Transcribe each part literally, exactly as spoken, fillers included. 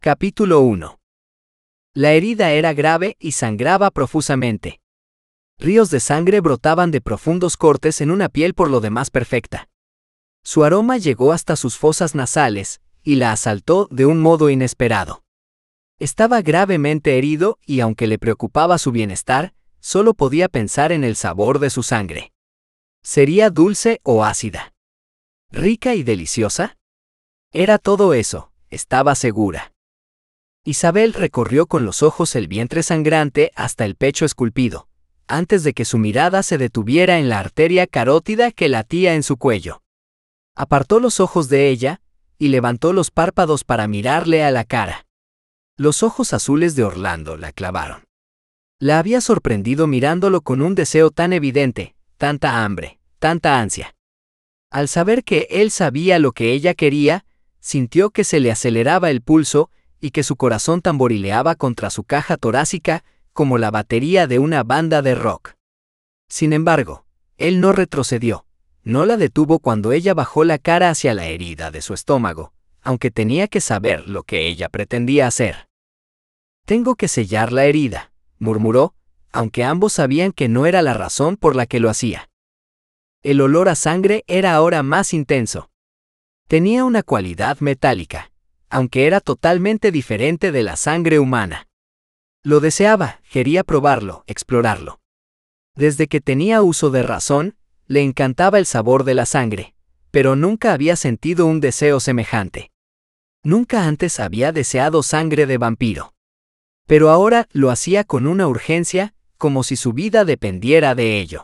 Capítulo uno. La herida era grave y sangraba profusamente. Ríos de sangre brotaban de profundos cortes en una piel por lo demás perfecta. Su aroma llegó hasta sus fosas nasales, y la asaltó de un modo inesperado. Estaba gravemente herido y aunque le preocupaba su bienestar, solo podía pensar en el sabor de su sangre. ¿Sería dulce o ácida? ¿Rica y deliciosa? Era todo eso, estaba segura. Isabel recorrió con los ojos el vientre sangrante hasta el pecho esculpido, antes de que su mirada se detuviera en la arteria carótida que latía en su cuello. Apartó los ojos de ella y levantó los párpados para mirarle a la cara. Los ojos azules de Orlando la clavaron. La había sorprendido mirándolo con un deseo tan evidente, tanta hambre, tanta ansia. Al saber que él sabía lo que ella quería, sintió que se le aceleraba el pulso y que su corazón tamborileaba contra su caja torácica como la batería de una banda de rock. Sin embargo, él no retrocedió, no la detuvo cuando ella bajó la cara hacia la herida de su estómago, aunque tenía que saber lo que ella pretendía hacer. «Tengo que sellar la herida», murmuró, aunque ambos sabían que no era la razón por la que lo hacía. El olor a sangre era ahora más intenso. Tenía una cualidad metálica, aunque era totalmente diferente de la sangre humana. Lo deseaba, quería probarlo, explorarlo. Desde que tenía uso de razón, le encantaba el sabor de la sangre, pero nunca había sentido un deseo semejante. Nunca antes había deseado sangre de vampiro. Pero ahora lo hacía con una urgencia, como si su vida dependiera de ello.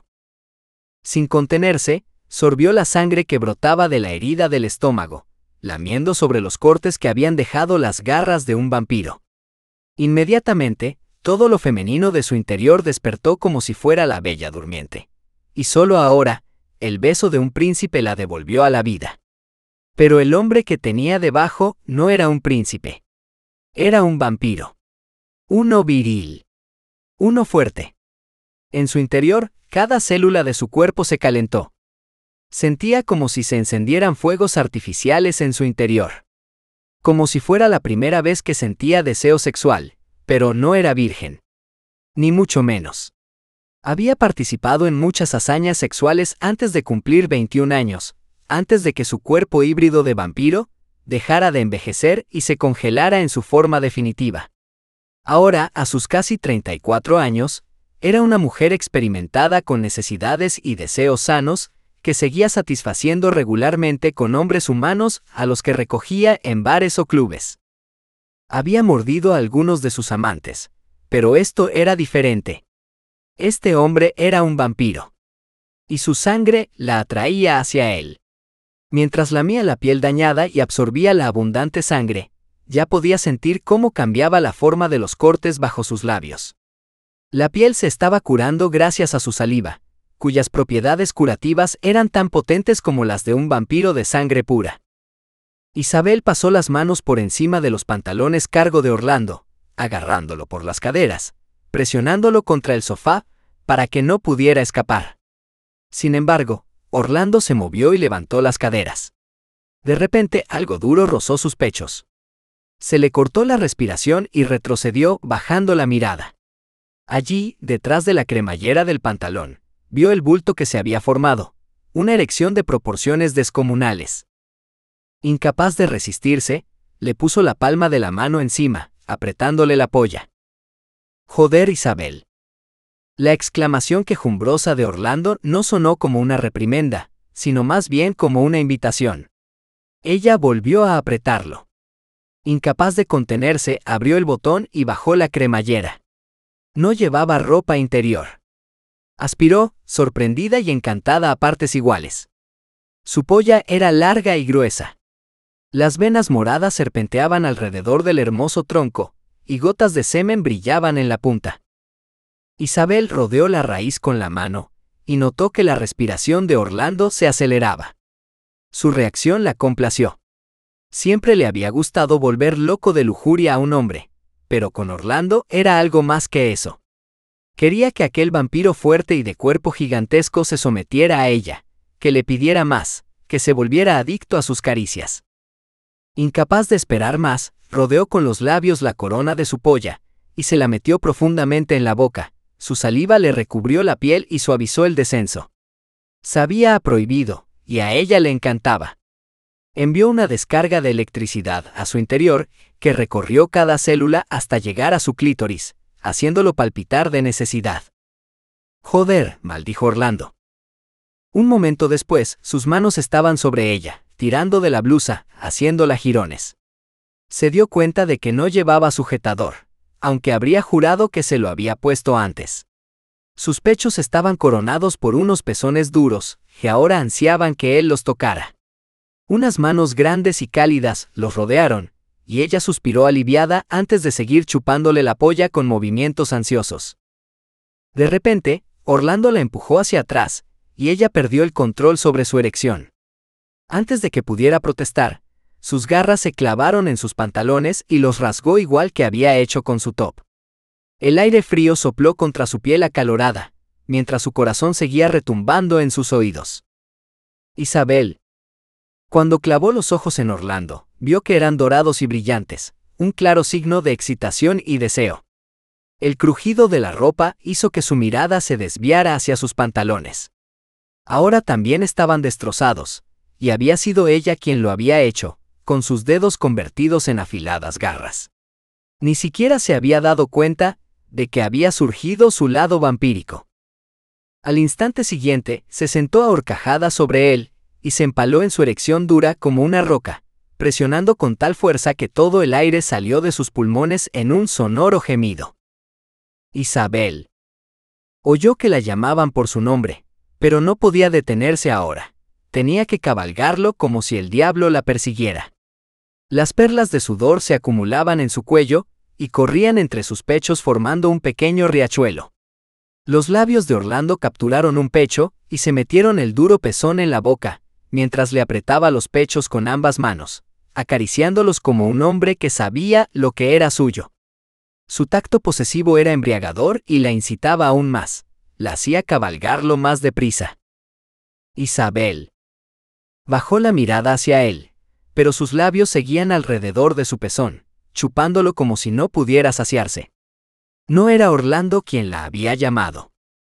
Sin contenerse, sorbió la sangre que brotaba de la herida del estómago, lamiendo sobre los cortes que habían dejado las garras de un vampiro. Inmediatamente, todo lo femenino de su interior despertó como si fuera la bella durmiente. Y solo ahora, el beso de un príncipe la devolvió a la vida. Pero el hombre que tenía debajo no era un príncipe. Era un vampiro. Uno viril. Uno fuerte. En su interior, cada célula de su cuerpo se calentó. Sentía como si se encendieran fuegos artificiales en su interior. Como si fuera la primera vez que sentía deseo sexual, pero no era virgen. Ni mucho menos. Había participado en muchas hazañas sexuales antes de cumplir veintiún años, antes de que su cuerpo híbrido de vampiro dejara de envejecer y se congelara en su forma definitiva. Ahora, a sus casi treinta y cuatro años, era una mujer experimentada con necesidades y deseos sanos, que seguía satisfaciendo regularmente con hombres humanos a los que recogía en bares o clubes. Había mordido a algunos de sus amantes, pero esto era diferente. Este hombre era un vampiro. Y su sangre la atraía hacia él. Mientras lamía la piel dañada y absorbía la abundante sangre, ya podía sentir cómo cambiaba la forma de los cortes bajo sus labios. La piel se estaba curando gracias a su saliva, cuyas propiedades curativas eran tan potentes como las de un vampiro de sangre pura. Isabel pasó las manos por encima de los pantalones cargo de Orlando, agarrándolo por las caderas, presionándolo contra el sofá, para que no pudiera escapar. Sin embargo, Orlando se movió y levantó las caderas. De repente, algo duro rozó sus pechos. Se le cortó la respiración y retrocedió, bajando la mirada. Allí, detrás de la cremallera del pantalón, vio el bulto que se había formado, una erección de proporciones descomunales. Incapaz de resistirse, le puso la palma de la mano encima, apretándole la polla. «Joder, Isabel». La exclamación quejumbrosa de Orlando no sonó como una reprimenda, sino más bien como una invitación. Ella volvió a apretarlo. Incapaz de contenerse, abrió el botón y bajó la cremallera. No llevaba ropa interior. Aspiró, sorprendida y encantada a partes iguales. Su polla era larga y gruesa. Las venas moradas serpenteaban alrededor del hermoso tronco, y gotas de semen brillaban en la punta. Isabel rodeó la raíz con la mano, y notó que la respiración de Orlando se aceleraba. Su reacción la complació. Siempre le había gustado volver loco de lujuria a un hombre, pero con Orlando era algo más que eso. Quería que aquel vampiro fuerte y de cuerpo gigantesco se sometiera a ella, que le pidiera más, que se volviera adicto a sus caricias. Incapaz de esperar más, rodeó con los labios la corona de su polla, y se la metió profundamente en la boca. Su saliva le recubrió la piel y suavizó el descenso. Sabía a prohibido, y a ella le encantaba. Envió una descarga de electricidad a su interior, que recorrió cada célula hasta llegar a su clítoris, haciéndolo palpitar de necesidad. «Joder», maldijo Orlando. Un momento después, sus manos estaban sobre ella, tirando de la blusa, haciéndola jirones. Se dio cuenta de que no llevaba sujetador, aunque habría jurado que se lo había puesto antes. Sus pechos estaban coronados por unos pezones duros, que ahora ansiaban que él los tocara. Unas manos grandes y cálidas los rodearon, y ella suspiró aliviada antes de seguir chupándole la polla con movimientos ansiosos. De repente, Orlando la empujó hacia atrás, y ella perdió el control sobre su erección. Antes de que pudiera protestar, sus garras se clavaron en sus pantalones y los rasgó igual que había hecho con su top. El aire frío sopló contra su piel acalorada, mientras su corazón seguía retumbando en sus oídos. Isabel. Cuando clavó los ojos en Orlando, vio que eran dorados y brillantes, un claro signo de excitación y deseo. El crujido de la ropa hizo que su mirada se desviara hacia sus pantalones. Ahora también estaban destrozados, y había sido ella quien lo había hecho, con sus dedos convertidos en afiladas garras. Ni siquiera se había dado cuenta de que había surgido su lado vampírico. Al instante siguiente, se sentó a horcajadas sobre él, y se empaló en su erección dura como una roca, presionando con tal fuerza que todo el aire salió de sus pulmones en un sonoro gemido. Isabel. Oyó que la llamaban por su nombre, pero no podía detenerse ahora. Tenía que cabalgarlo como si el diablo la persiguiera. Las perlas de sudor se acumulaban en su cuello y corrían entre sus pechos formando un pequeño riachuelo. Los labios de Orlando capturaron un pecho y se metieron el duro pezón en la boca, mientras le apretaba los pechos con ambas manos, acariciándolos como un hombre que sabía lo que era suyo. Su tacto posesivo era embriagador y la incitaba aún más, la hacía cabalgarlo más deprisa. Isabel. Bajó la mirada hacia él, pero sus labios seguían alrededor de su pezón, chupándolo como si no pudiera saciarse. No era Orlando quien la había llamado.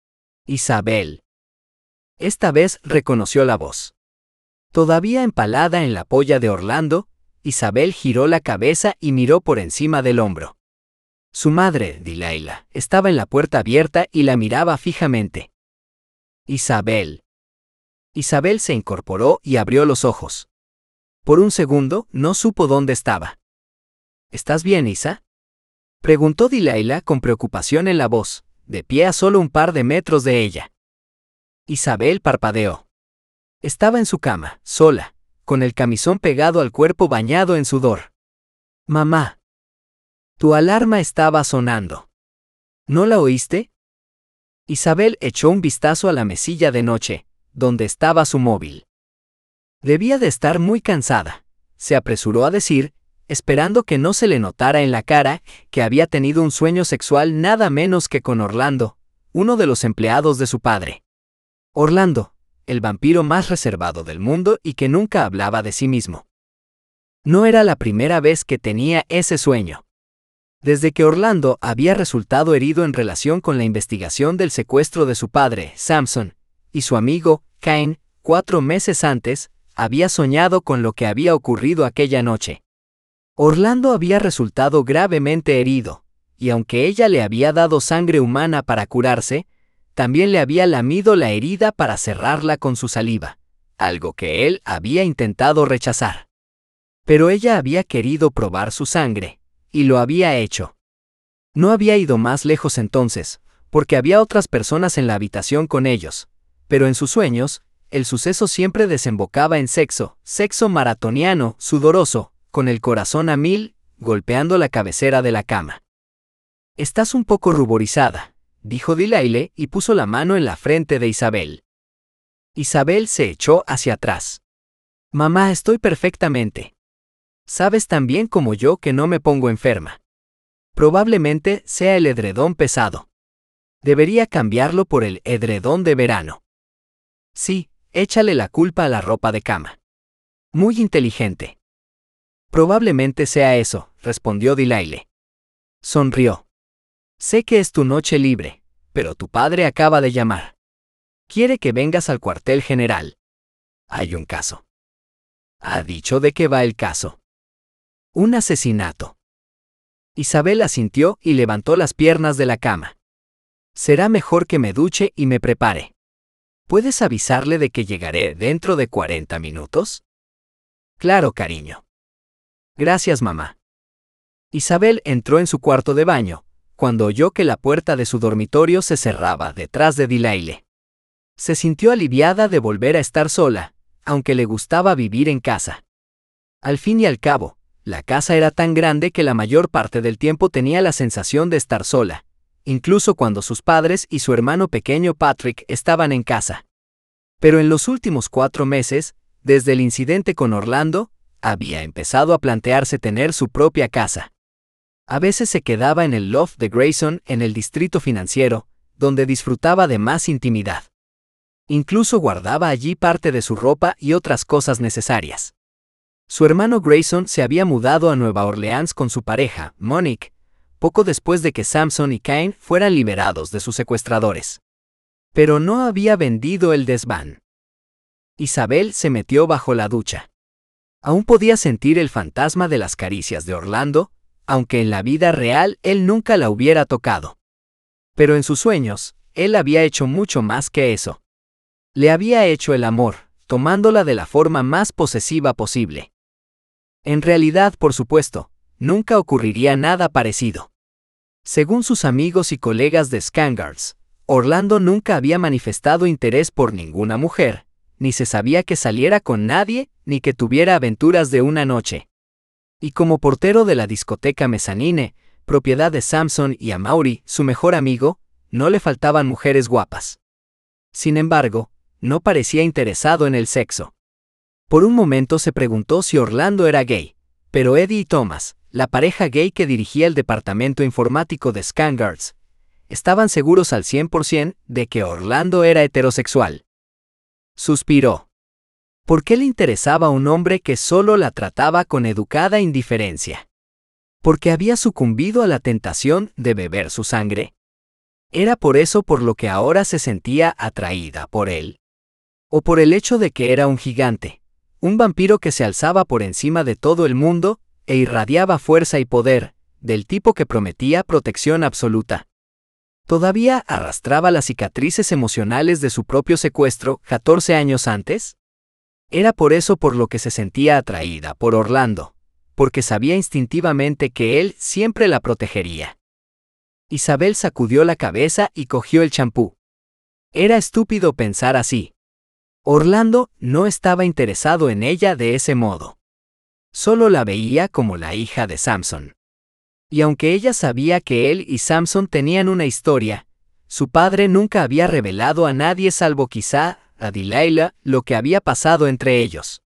Isabel. Esta vez reconoció la voz. Todavía empalada en la polla de Orlando, Isabel giró la cabeza y miró por encima del hombro. Su madre, Delilah, estaba en la puerta abierta y la miraba fijamente. Isabel. Isabel se incorporó y abrió los ojos. Por un segundo, no supo dónde estaba. ¿Estás bien, Isa?, preguntó Delilah con preocupación en la voz, de pie a solo un par de metros de ella. Isabel parpadeó. Estaba en su cama, sola, con el camisón pegado al cuerpo bañado en sudor. Mamá. Tu alarma estaba sonando. ¿No la oíste? Isabel echó un vistazo a la mesilla de noche, donde estaba su móvil. Debía de estar muy cansada, se apresuró a decir, esperando que no se le notara en la cara que había tenido un sueño sexual nada menos que con Orlando, uno de los empleados de su padre. Orlando, el vampiro más reservado del mundo y que nunca hablaba de sí mismo. No era la primera vez que tenía ese sueño. Desde que Orlando había resultado herido en relación con la investigación del secuestro de su padre, Samson, y su amigo, Cain, cuatro meses antes, había soñado con lo que había ocurrido aquella noche. Orlando había resultado gravemente herido, y aunque ella le había dado sangre humana para curarse, también le había lamido la herida para cerrarla con su saliva, algo que él había intentado rechazar. Pero ella había querido probar su sangre, y lo había hecho. No había ido más lejos entonces, porque había otras personas en la habitación con ellos, pero en sus sueños, el suceso siempre desembocaba en sexo, sexo maratoniano, sudoroso, con el corazón a mil, golpeando la cabecera de la cama. Estás un poco ruborizada, dijo Delilah y puso la mano en la frente de Isabel. Isabel se echó hacia atrás. Mamá, estoy perfectamente. Sabes tan bien como yo que no me pongo enferma. Probablemente sea el edredón pesado. Debería cambiarlo por el edredón de verano. Sí, échale la culpa a la ropa de cama. Muy inteligente. Probablemente sea eso, respondió Delilah. Sonrió. Sé que es tu noche libre, pero tu padre acaba de llamar. Quiere que vengas al cuartel general. Hay un caso. ¿Ha dicho de qué va el caso? Un asesinato. Isabel asintió y levantó las piernas de la cama. Será mejor que me duche y me prepare. ¿Puedes avisarle de que llegaré dentro de cuarenta minutos? Claro, cariño. Gracias, mamá. Isabel entró en su cuarto de baño, cuando oyó que la puerta de su dormitorio se cerraba detrás de Delilah. Se sintió aliviada de volver a estar sola, aunque le gustaba vivir en casa. Al fin y al cabo, la casa era tan grande que la mayor parte del tiempo tenía la sensación de estar sola, incluso cuando sus padres y su hermano pequeño Patrick estaban en casa. Pero en los últimos cuatro meses, desde el incidente con Orlando, había empezado a plantearse tener su propia casa. A veces se quedaba en el loft de Grayson en el distrito financiero, donde disfrutaba de más intimidad. Incluso guardaba allí parte de su ropa y otras cosas necesarias. Su hermano Grayson se había mudado a Nueva Orleans con su pareja, Monique, poco después de que Samson y Cain fueran liberados de sus secuestradores. Pero no había vendido el desván. Isabel se metió bajo la ducha. Aún podía sentir el fantasma de las caricias de Orlando, aunque en la vida real él nunca la hubiera tocado. Pero en sus sueños, él había hecho mucho más que eso. Le había hecho el amor, tomándola de la forma más posesiva posible. En realidad, por supuesto, nunca ocurriría nada parecido. Según sus amigos y colegas de Skangars, Orlando nunca había manifestado interés por ninguna mujer, ni se sabía que saliera con nadie, ni que tuviera aventuras de una noche. Y como portero de la discoteca Mezzanine, propiedad de Samson y Amaury, su mejor amigo, no le faltaban mujeres guapas. Sin embargo, no parecía interesado en el sexo. Por un momento se preguntó si Orlando era gay, pero Eddie y Thomas, la pareja gay que dirigía el departamento informático de Skangars, estaban seguros al cien por ciento de que Orlando era heterosexual. Suspiró. ¿Por qué le interesaba a un hombre que solo la trataba con educada indiferencia? ¿Porque había sucumbido a la tentación de beber su sangre? ¿Era por eso por lo que ahora se sentía atraída por él? ¿O por el hecho de que era un gigante, un vampiro que se alzaba por encima de todo el mundo e irradiaba fuerza y poder, del tipo que prometía protección absoluta? ¿Todavía arrastraba las cicatrices emocionales de su propio secuestro catorce años antes? Era por eso por lo que se sentía atraída por Orlando, porque sabía instintivamente que él siempre la protegería. Isabel sacudió la cabeza y cogió el champú. Era estúpido pensar así. Orlando no estaba interesado en ella de ese modo. Solo la veía como la hija de Samson. Y aunque ella sabía que él y Samson tenían una historia, su padre nunca había revelado a nadie salvo quizá a Delilah lo que había pasado entre ellos.